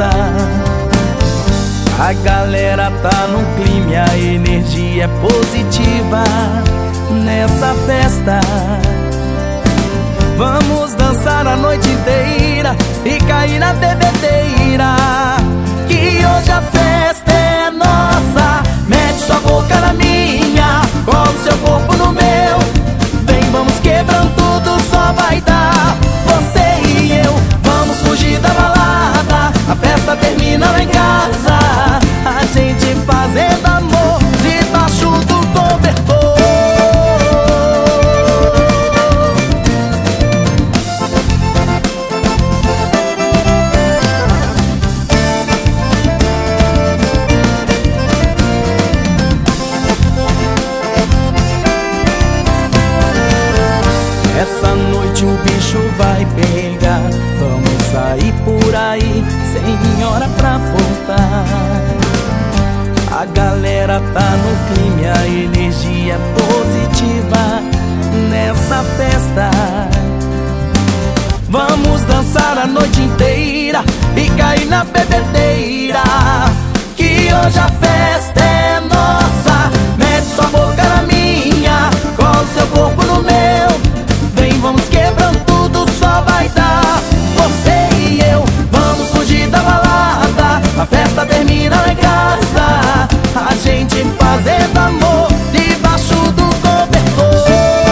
volta. A galera tá no clima e a energia é positiva nessa festa. Vamos dançar a noite inteira e cair na bebedeira, que hoje a festa é nossa. Mete sua boca na minha, cola seu corpo no meu. Vem, vamos quebrando tudo, só vai dar você e eu. Vamos fugir da balada, a festa termina lá em casa. A gente fazendo amor debaixo do cobertor. Essa noite o bicho vai pegar. Vamos sair por aí sem hora pra voltar. A galera tá no clima, a energia positiva nessa festa. Vamos dançar a noite inteira e cair na bebedeira, que hoje a festa é nossa. Mete sua boca na minha, cola seu corpo no meu. Vem, vamos quebrando tudo, só vai dar você e eu. Vamos fugir da balada, a festa termina lá em casa. A gente fazendo amor debaixo do cobertor.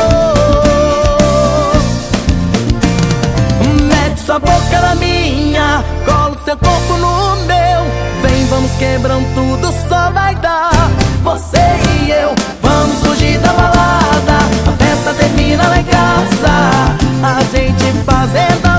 Mete sua boca na minha, cola seu corpo no meu. Vem, vamos quebrando tudo, só vai dar você e eu. Vamos fugir da balada, a festa termina lá em casa. A gente fazendo